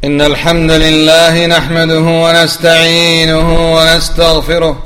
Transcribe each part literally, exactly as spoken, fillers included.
إن الحمد لله نحمده ونستعينه ونستغفره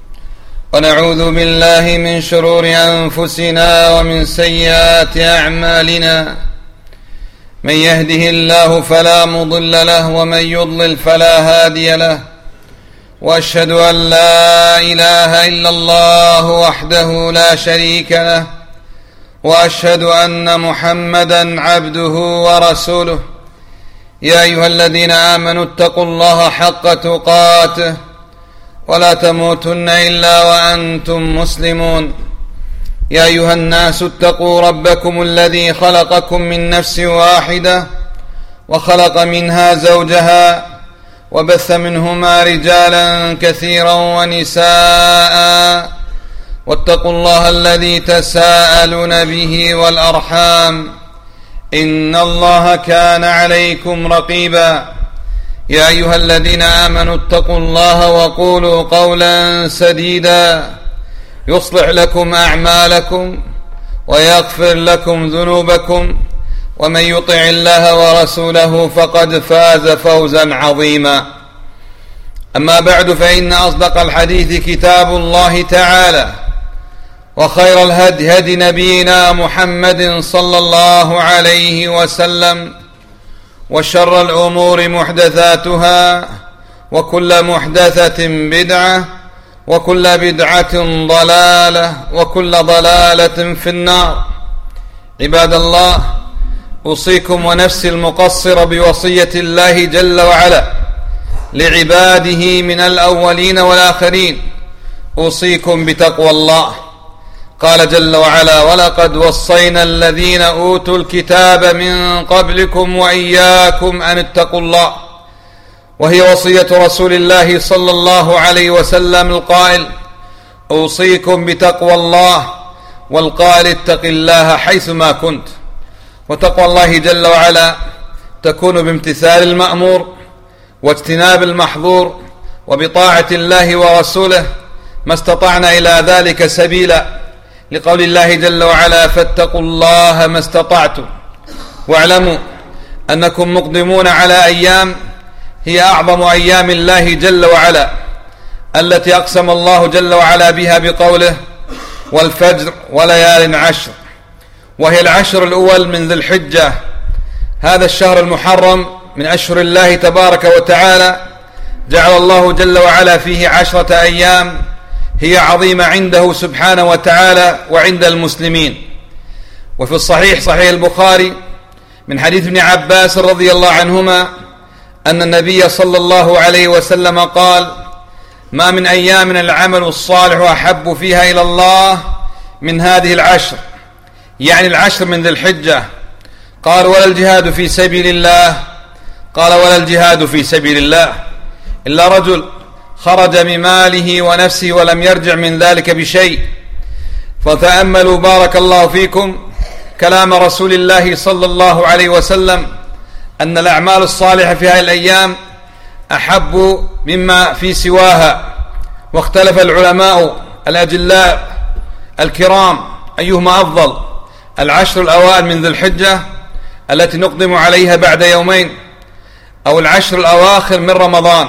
ونعوذ بالله من شرور أنفسنا ومن سيئات أعمالنا. من يهده الله فلا مضل له ومن يضلل فلا هادي له، وأشهد أن لا إله إلا الله وحده لا شريك له، وأشهد أن محمدا عبده ورسوله. يا أيها الذين آمنوا اتقوا الله حق تقاته ولا تموتن إلا وأنتم مسلمون. يا أيها الناس اتقوا ربكم الذي خلقكم من نفس واحدة وخلق منها زوجها وبث منهما رجالا كثيرا ونساء، واتقوا الله الذي تساءلون به والأرحام إن الله كان عليكم رقيبا. يا أيها الذين آمنوا اتقوا الله وقولوا قولا سديدا يصلح لكم أعمالكم ويغفر لكم ذنوبكم، ومن يطع الله ورسوله فقد فاز فوزا عظيما. أما بعد، فإن أصدق الحديث كتاب الله تعالى، وخير الهدي هدي نبينا محمد صلى الله عليه وسلم، وشر الأمور محدثاتها، وكل محدثة بدعة، وكل بدعة ضلالة، وكل ضلالة في النار. عباد الله، أوصيكم ونفسي المقصر بوصية الله جل وعلا لعباده من الأولين والآخرين، أوصيكم بتقوى الله. قال جل وعلا: ولقد وصينا الذين أوتوا الكتاب من قبلكم وإياكم أن اتقوا الله. وهي وصية رسول الله صلى الله عليه وسلم القائل: أوصيكم بتقوى الله، والقائل: اتق الله حيثما كنت. وتقوى الله جل وعلا تكون بامتثال المأمور واجتناب المحظور وبطاعة الله ورسوله ما استطعنا إلى ذلك سبيلا، لقول الله جل وعلا: فاتقوا الله ما استطعتم. واعلموا أنكم مقدمون على أيام هي أعظم أيام الله جل وعلا، التي أقسم الله جل وعلا بها بقوله: والفجر وليال عشر. وهي العشر الأول من ذي الحجة، هذا الشهر المحرم من أشهر الله تبارك وتعالى، جعل الله جل وعلا فيه عشرة أيام هي عظيمة عنده سبحانه وتعالى وعند المسلمين. وفي الصحيح صحيح البخاري من حديث ابن عباس رضي الله عنهما أن النبي صلى الله عليه وسلم قال: ما من أيام العمل الصالح أحب فيها إلى الله من هذه العشر، يعني العشر من ذي الحجة. قال: ولا الجهاد في سبيل الله؟ قال: ولا الجهاد في سبيل الله إلا رجل خرج بماله ونفسه ولم يرجع من ذلك بشيء. فتأملوا بارك الله فيكم كلام رسول الله صلى الله عليه وسلم أن الأعمال الصالحة في هذه الأيام أحب مما في سواها. واختلف العلماء الأجلاء الكرام أيهما أفضل، العشر الأوائل من ذي الحجة التي نقدم عليها بعد يومين، أو العشر الأواخر من رمضان.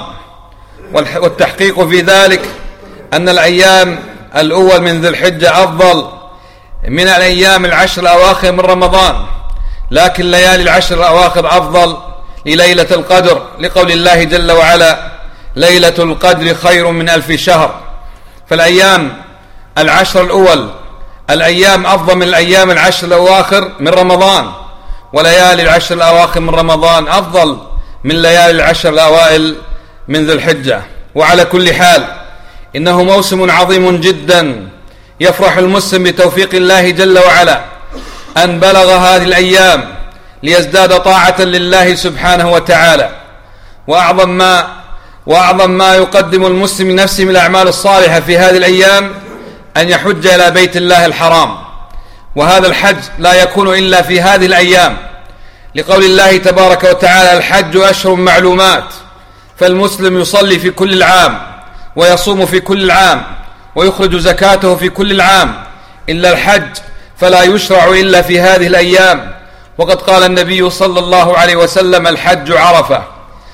والتحقيق في ذلك أن الأيام الأول من ذي الحجة أفضل من الأيام العشر الأواخر من رمضان، لكن ليالي العشر الأواخر أفضل لليلة القدر، لقول الله جل وعلا: ليلة القدر خير من ألف شهر. فالأيام العشر الأول الأيام أفضل من الأيام العشر الأواخر من رمضان، وليالي العشر الأواخر من رمضان أفضل من ليالي العشر الأوائل من ذي الحجة. وعلى كل حال، إنه موسم عظيم جدا يفرح المسلم بتوفيق الله جل وعلا أن بلغ هذه الأيام ليزداد طاعة لله سبحانه وتعالى. وأعظم ما وأعظم ما يقدم المسلم لنفسه من الأعمال الصالحة في هذه الأيام أن يحج إلى بيت الله الحرام. وهذا الحج لا يكون إلا في هذه الأيام، لقول الله تبارك وتعالى: الحج أشهر معلومات. فالمسلم يصلي في كل العام، ويصوم في كل العام، ويخرج زكاته في كل العام، إلا الحج فلا يشرع إلا في هذه الأيام. وقد قال النبي صلى الله عليه وسلم: الحج عرفة.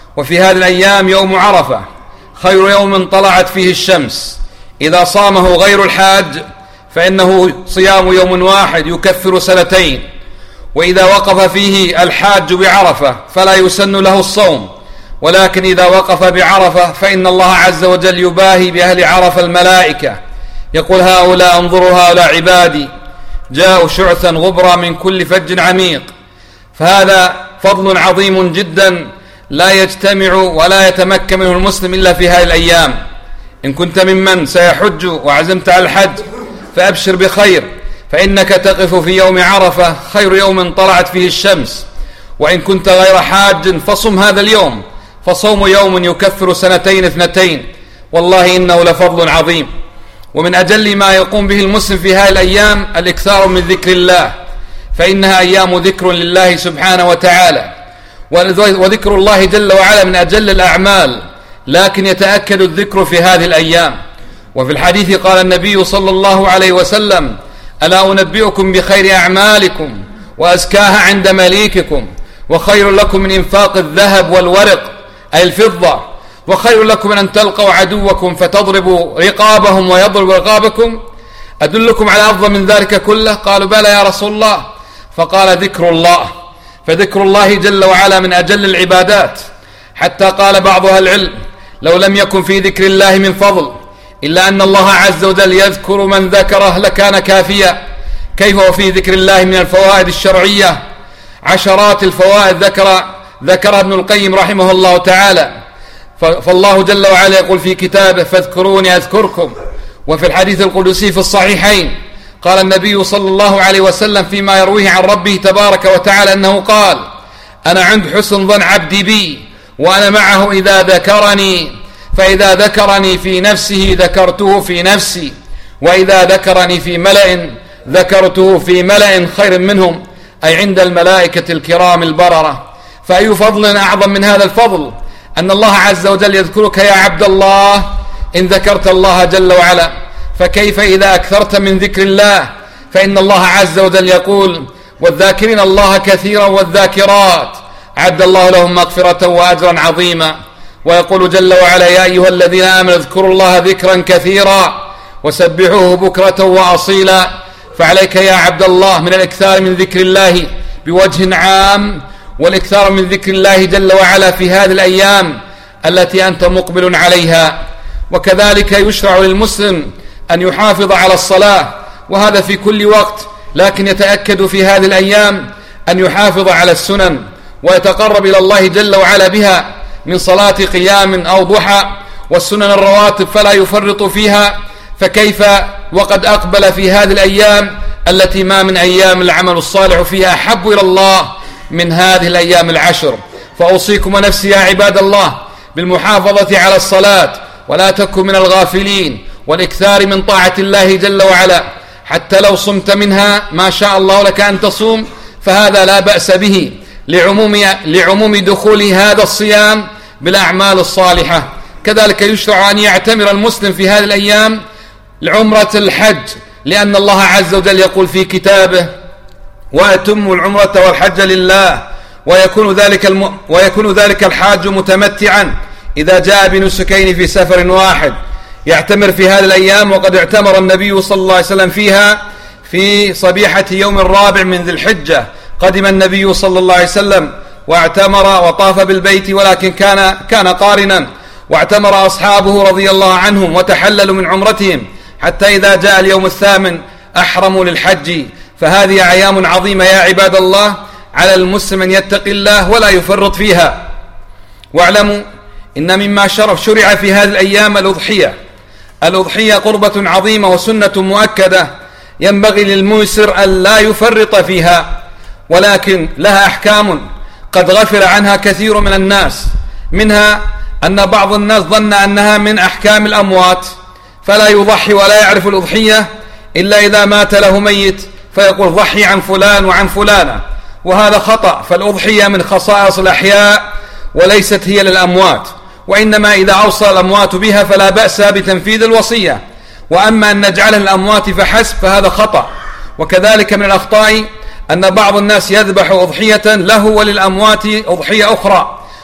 وفي هذه الأيام يوم عرفة خير يوم طلعت فيه الشمس، إذا صامه غير الحاج فإنه صيام يوم واحد يكفر سنتين، وإذا وقف فيه الحاج بعرفة فلا يسن له الصوم، ولكن إذا وقف بعرفة فإن الله عز وجل يباهي بأهل عرفة الملائكة، يقول هؤلاء انظروا هؤلاء عبادي جاءوا شعثا غبرا من كل فج عميق. فهذا فضل عظيم جدا لا يجتمع ولا يتمكن منه المسلم إلا في هذه الأيام. إن كنت ممن سيحج وعزمت على الحج فأبشر بخير، فإنك تقف في يوم عرفة خير يوم طلعت فيه الشمس. وإن كنت غير حاج فصم هذا اليوم، فصوم يوم يكفر سنتين اثنتين، والله إنه لفضل عظيم. ومن أجل ما يقوم به المسلم في هذه الأيام الإكثار من ذكر الله، فإنها أيام ذكر لله سبحانه وتعالى، وذكر الله جل وعلا من أجل الأعمال، لكن يتأكد الذكر في هذه الأيام. وفي الحديث قال النبي صلى الله عليه وسلم: ألا أنبئكم بخير أعمالكم وأزكاها عند مليككم، وخير لكم من إنفاق الذهب والورق أي الفضة، وخير لكم من أن تلقوا عدوكم فتضربوا رقابهم ويضربوا رقابكم، أدلكم على أفضل من ذلك كله؟ قالوا بلى يا رسول الله. فقال: ذكر الله. فذكر الله جل وعلا من أجل العبادات، حتى قال بعض أهل العلم: لو لم يكن في ذكر الله من فضل إلا أن الله عز وجل يذكر من ذكره لكان كافيا. كيف وفي ذكر الله من الفوائد الشرعية عشرات الفوائد ذكر ذكر ابن القيم رحمه الله تعالى. فالله جل وعلا يقول في كتابه: فاذكروني أذكركم. وفي الحديث القدسي في الصحيحين قال النبي صلى الله عليه وسلم فيما يرويه عن ربه تبارك وتعالى أنه قال: أنا عند حسن ظن عبدي بي وأنا معه إذا ذكرني، فإذا ذكرني في نفسه ذكرته في نفسي، وإذا ذكرني في ملأ ذكرته في ملأ خير منهم، أي عند الملائكة الكرام البررة. فأي فضل أعظم من هذا الفضل أن الله عز وجل يذكرك يا عبد الله إن ذكرت الله جل وعلا. فكيف إذا أكثرت من ذكر الله؟ فإن الله عز وجل يقول: والذاكرين الله كثيرا والذاكرات أعد الله لهم مغفرة وأجرا عظيما. ويقول جل وعلا: يا أيها الذين آمنوا اذكروا الله ذكرا كثيرا وسبحوه بكرة وأصيلا. فعليك يا عبد الله من الإكثار من ذكر الله بوجه عام، والإكثار من ذكر الله جل وعلا في هذه الأيام التي أنت مقبل عليها. وكذلك يشرع للمسلم أن يحافظ على الصلاة، وهذا في كل وقت، لكن يتأكد في هذه الأيام أن يحافظ على السنن ويتقرب إلى الله جل وعلا بها من صلاة قيام أو ضحى، والسنن الرواتب فلا يفرط فيها. فكيف وقد أقبل في هذه الأيام التي ما من أيام العمل الصالح فيها أحب إلى الله من هذه الأيام العشر. فأوصيكم ونفسي يا عباد الله بالمحافظة على الصلاة، ولا تكن من الغافلين، والإكثار من طاعة الله جل وعلا، حتى لو صمت منها ما شاء الله لك أن تصوم فهذا لا بأس به، لعموم, لعموم دخول هذا الصيام بالأعمال الصالحة. كذلك يشرع أن يعتمر المسلم في هذه الأيام لعمرة الحج، لأن الله عز وجل يقول في كتابه: وأتموا العمرة والحج لله، ويكون ذلك, الم... ويكون ذلك الحاج متمتعا إذا جاء بنسكين في سفر واحد. يعتمر في هذه الأيام، وقد اعتمر النبي صلى الله عليه وسلم فيها في صبيحة يوم الرابع من ذي الحجة. قدم النبي صلى الله عليه وسلم واعتمر وطاف بالبيت، ولكن كان كان قارنا، واعتمر أصحابه رضي الله عنهم وتحللوا من عمرتهم، حتى إذا جاء اليوم الثامن أحرموا للحج. فهذه أيام عظيمة يا عباد الله، على المسلم أن يتقي الله ولا يفرط فيها. واعلموا إن مما شرف شرع في هذه الأيام الأضحية. الأضحية قربة عظيمة وسنة مؤكدة، ينبغي للميسر أن لا يفرط فيها، ولكن لها أحكام قد غفل عنها كثير من الناس. منها أن بعض الناس ظن أنها من أحكام الأموات، فلا يضحي ولا يعرف الأضحية إلا إذا مات له ميت، فيقول ضحي عن فلان وعن فلانة، وهذا خطأ. فالأضحية من خصائص الأحياء وليست هي للأموات، وإنما إذا أوصى الأموات بها فلا بأس بتنفيذ الوصية، وأما أن نجعلها للأموات فحسب فهذا خطأ. وكذلك من الأخطاء أن بعض الناس يذبح أضحية له وللأموات أضحية أخرى،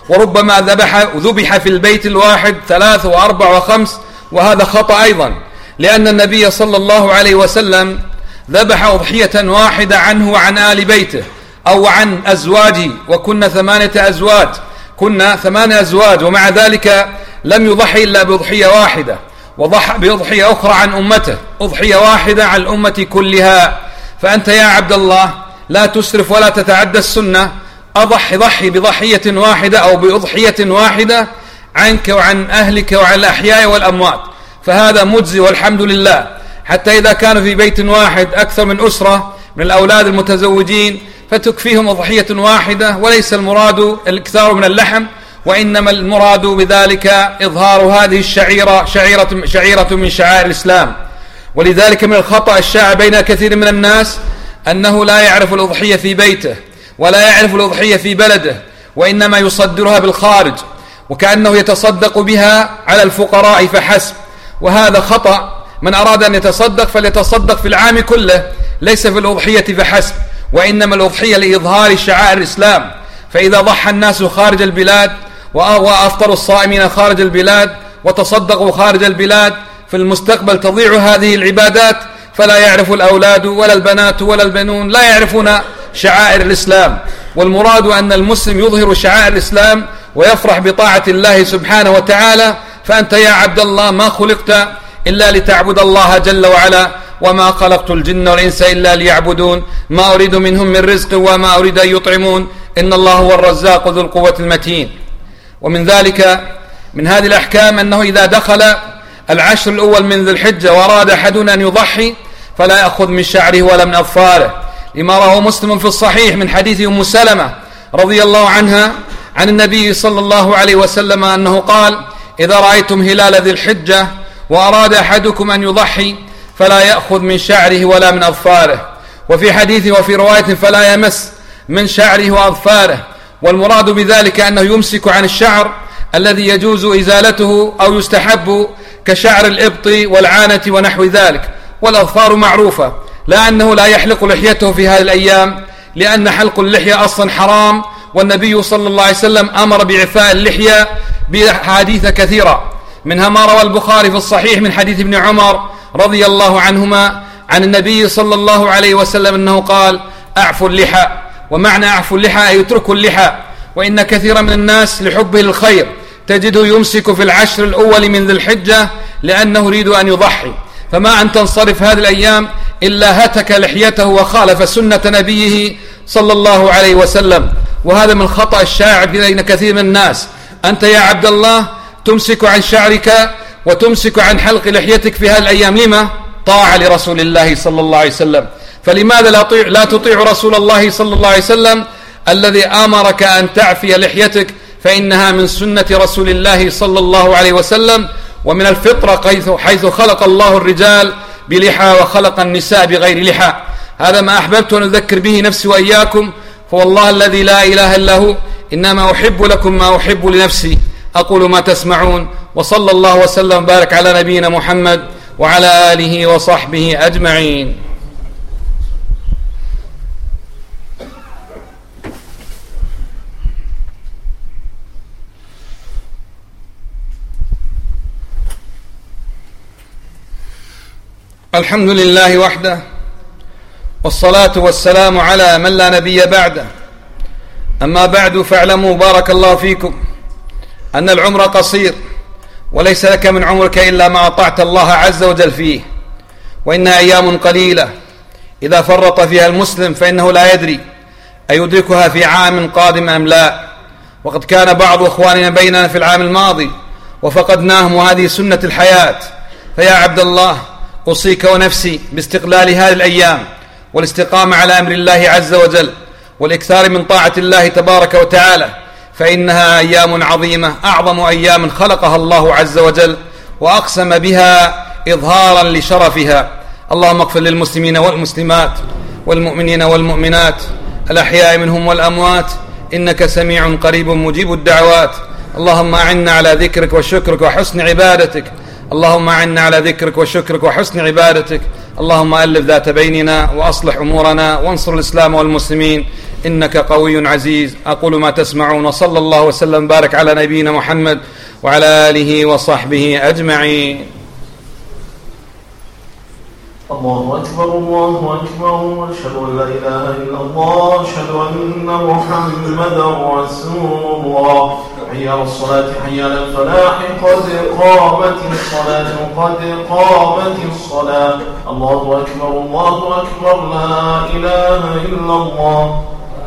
وربما ذبح ذبح في البيت الواحد ثلاث وأربع وخمس، وهذا خطأ أيضا، لأن النبي صلى الله عليه وسلم ذبح أضحية واحدة عنه وعن آل بيته أو عن أزواجه، وكنا ثمانية أزواج كنا ثمانية أزواج ومع ذلك لم يضحي إلا بأضحية واحدة، وضحى بأضحية أخرى عن أمته، أضحية واحدة عن الأمة كلها. فأنت يا عبد الله لا تسرف ولا تتعدى السنة، أضحي ضحي بضحية واحدة أو بأضحية واحدة عنك وعن أهلك وعن الأحياء والأموات، فهذا مجزي والحمد لله. حتى إذا كانوا في بيت واحد أكثر من أسرة من الأولاد المتزوجين فتكفيهم أضحية واحدة، وليس المراد الإكثار من اللحم، وإنما المراد بذلك إظهار هذه الشعيرة شعيرة, شعيرة من شعائر الإسلام. ولذلك من الخطأ الشائع بين كثير من الناس أنه لا يعرف الأضحية في بيته ولا يعرف الأضحية في بلده، وإنما يصدرها بالخارج وكأنه يتصدق بها على الفقراء فحسب، وهذا خطأ. من أراد أن يتصدق فليتصدق في العام كله، ليس في الأضحية فحسب، وإنما الأضحية لإظهار شعائر الإسلام. فإذا ضحى الناس خارج البلاد وأفطروا الصائمين خارج البلاد وتصدقوا خارج البلاد، في المستقبل تضيع هذه العبادات، فلا يعرف الأولاد ولا البنات ولا البنون، لا يعرفون شعائر الإسلام. والمراد أن المسلم يظهر شعائر الإسلام ويفرح بطاعة الله سبحانه وتعالى. فأنت يا عبد الله ما خلقت إلا لتعبد الله جل وعلا، وما خلقت الجن والإنس إلا ليعبدون، ما أريد منهم من رزق وما أريد أن يطعمون، إن الله هو الرزاق ذو القوة المتين. ومن ذلك من هذه الأحكام أنه إذا دخل العشر الأول من ذي الحجة وأراد أحدنا أن يضحي فلا يأخذ من شعره ولا من أظفاره، لما رواه مسلم في الصحيح من حديث أم سلمة رضي الله عنها عن النبي صلى الله عليه وسلم أنه قال: إذا رأيتم هلال ذي الحجة وأراد أحدكم أن يضحي فلا يأخذ من شعره ولا من أظفاره. وفي حديث وفي رواية فلا يمس من شعره وأظفاره، والمراد بذلك أنه يمسك عن الشعر الذي يجوز إزالته أو يستحب كشعر الإبط والعانة ونحو ذلك. والأظفار معروفة، لا أنه لا يحلق لحيته في هذه الأيام، لأن حلق اللحية أصلا حرام، والنبي صلى الله عليه وسلم أمر بعفاء اللحية بحديث كثيرة، منها ما روى البخاري في الصحيح من حديث ابن عمر رضي الله عنهما عن النبي صلى الله عليه وسلم أنه قال: أعفوا اللحى. ومعنى أعفوا اللحى أي يتركوا اللحى. وإن كثيرا من الناس لحبه للخير تجده يمسك في العشر الأول من ذي الحجة لأنه يريد أن يضحي، فما أن تنصرف هذه الأيام إلا هتك لحيته وخالف سنة نبيه صلى الله عليه وسلم. وهذا من الخطأ الشائع بين كثير من الناس. أنت يا عبد الله تمسك عن شعرك وتمسك عن حلق لحيتك في هذه الأيام، لما؟ طاعة لرسول الله صلى الله عليه وسلم. فلماذا لا تطيع, لا تطيع رسول الله صلى الله عليه وسلم الذي أمرك أن تعفي لحيتك؟ فإنها من سنة رسول الله صلى الله عليه وسلم، ومن الفطرة حيث خلق الله الرجال بلحى وخلق النساء بغير لحى. هذا ما أحببت أن أذكر به نفسي وإياكم، فوالله الذي لا إله إلا هو إنما أحب لكم ما أحب لنفسي. أقول ما تسمعون، وصلى الله وسلم وبارك على نبينا محمد وعلى آله وصحبه أجمعين. الحمد لله وحده، والصلاة والسلام على من لا نبي بعده. أما بعد، فاعلموا بارك الله فيكم أن العمر قصير، وليس لك من عمرك إلا ما أطعت الله عز وجل فيه، وإنها أيام قليلة إذا فرط فيها المسلم فإنه لا يدري أيدركها في عام قادم أم لا. وقد كان بعض أخواننا بيننا في العام الماضي وفقدناهم، وهذه سنة الحياة. فيا عبد الله أوصيك ونفسي باستقلال هذه الأيام والاستقامة على أمر الله عز وجل والإكثار من طاعة الله تبارك وتعالى، فإنها أيام عظيمة، أعظم أيام خلقها الله عز وجل، وأقسم بها إظهارا لشرفها. اللهم اغفر للمسلمين والمسلمات والمؤمنين والمؤمنات الأحياء منهم والأموات، إنك سميع قريب مجيب الدعوات. اللهم أعنا على ذكرك وشكرك وحسن عبادتك. اللهم أعنا على ذكرك وشكرك وحسن عبادتك. اللهم ألف ذات بيننا وأصلح أمورنا وانصر الإسلام والمسلمين، إنك قوي عزيز. أقول ما تسمعون، وصلى الله وسلم بارك على نبينا محمد وعلى آله وصحبه أجمعين. الله أكبر الله أكبر، أشهد أن لا إله إلا الله، أشهد أن محمدا رسول الله. حي على الصلاة حي على الفلاح، قد قامت الصلاة قد قامت الصلاة. الله أكبر الله أكبر، لا إله إلا الله.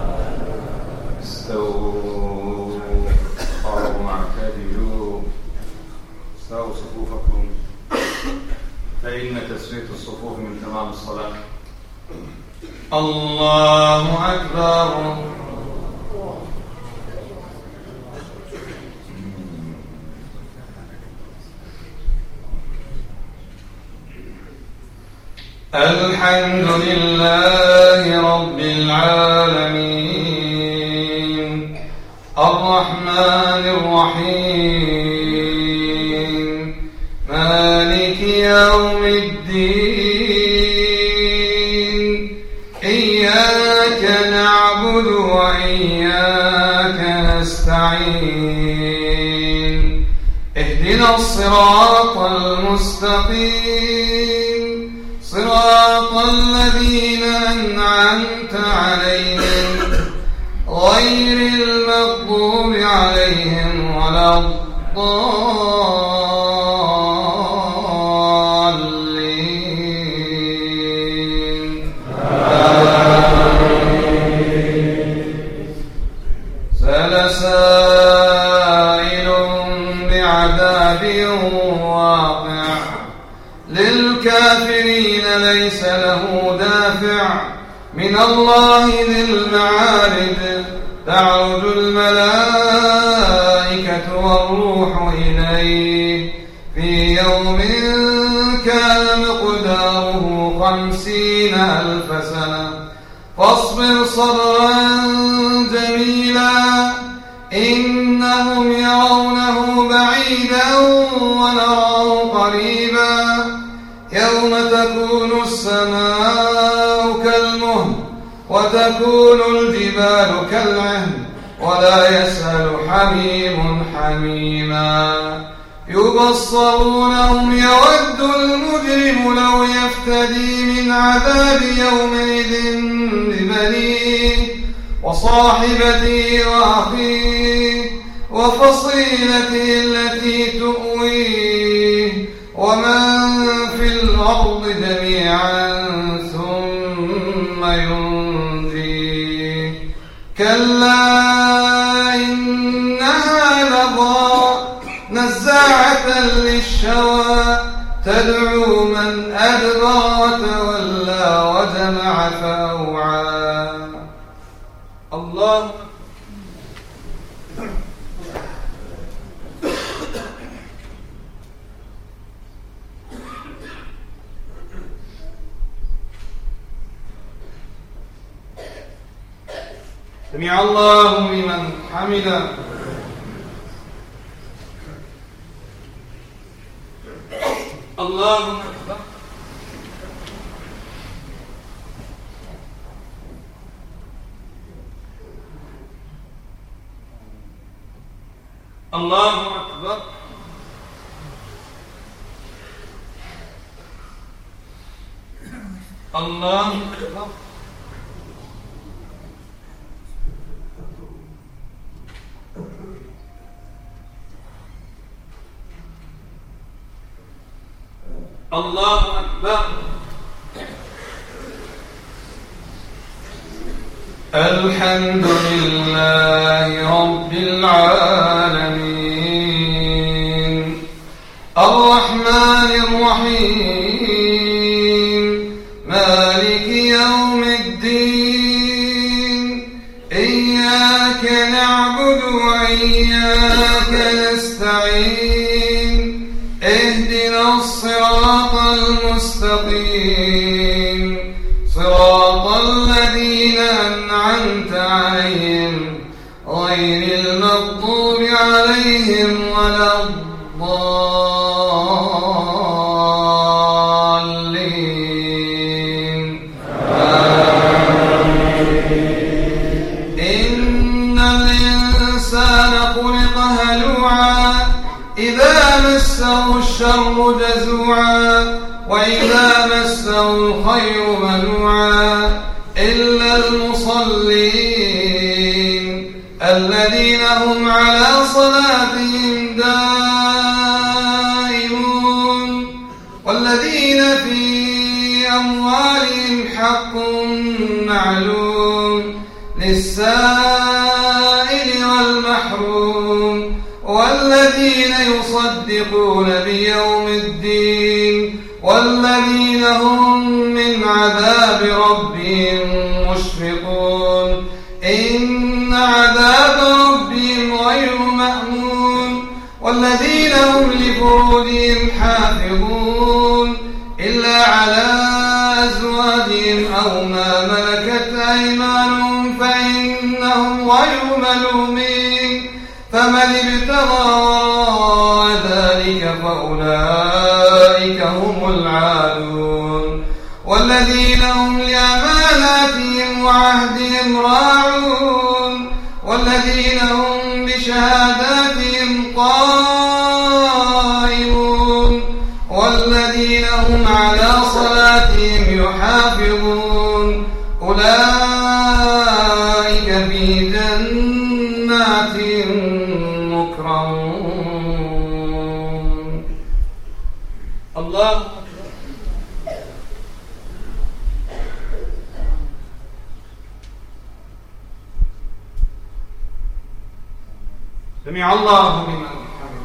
استووا قاربوا واعتدلوا، استووا صفوفكم، فإن تسوية الصفوف من تمام الصلاة. الله أكبر. الحمد لله رب العالمين، الرحمن الرحيم، مالك يوم الدين، إياك نعبد وإياك نستعين، اهدنا الصراط المستقيم، صراط الذين أنعمت عليهم غير المغضوب عليهم ولا الضالين. سأل سائل بعذاب واقع، للكافرين ليس له دافع، من الله ذي المعارج، تعرج الملائكة والروح إليه في يوم كان مقداره خمسين ألف سنة. فاصبر صبرا جميلا، إنهم يرونه بعيدا ونراه قريبا، يوم تكون السماء كالمهل وتكون الجبال كالعهن ولا يسأل حميم حميما. يبصرونهم يود المجرم لو يفتدي من عذاب يومئذ ببنيه وصاحبته وأخيه وفصيلته التي تؤويه ومن في الأرض جميعا ثم ينجيه. كلا إنها لظى نزاعة للشوى، تدعو من أدبر وتولى وجمع فأوعى. الله سمع الله لمن حمده. الله أكبر. الله أكبر. الله أكبر. الله أكبر. الحمد لله رب العالمين، الرحمن الرحيم، مالك يوم الدين، إياك نعبد وإياك نستعين، اهدنا الصراط المستقيم، صراط الذين أنعمت عليهم غير المغضوب عليهم ولا الضالين. هلوعا إذا مسه الشر جزوعا وإذا مسه الخير منوعا إلا المصلين الذين هم على صلاتهم دائمون والذين في أموالهم حق معلوم للسائل والمحروم والذين يصدقون بيوم الدين والذين هم من عذاب ربهم مشفقون إن عذاب ربهم غير مأمون والذين هم لفروجهم حافظون إلا على أزواجهم أو ما ملكت أيمانهم فإنهم غير ملومين فمن ابتغى وراء ذلك فأولئك هم العادون والذين هم لأماناتهم وعهدهم راعون والذين هم بشهاداتهم قائمون والذين هم على صلاتهم يحافظون أولئك في جنات مكرمون. الله سمع الله لمن حمده.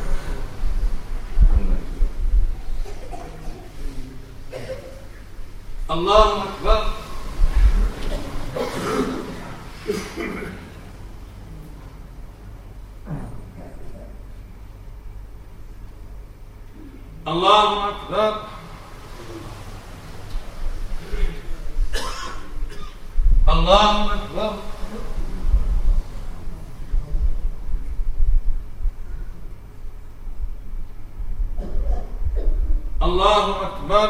الله أكبر. الله أكبر. الله أكبر. الله أكبر.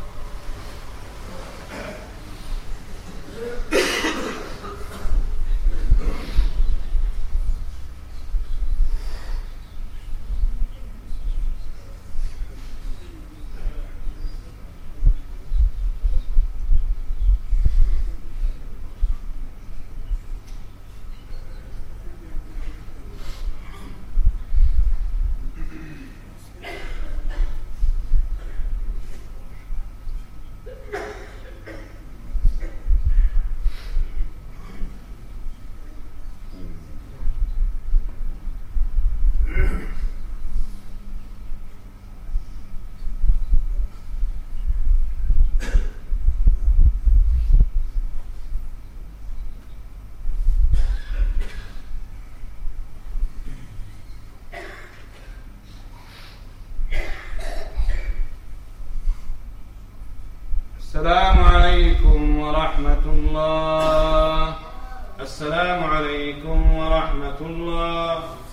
السلام عليكم ورحمة الله. السلام عليكم ورحمة الله.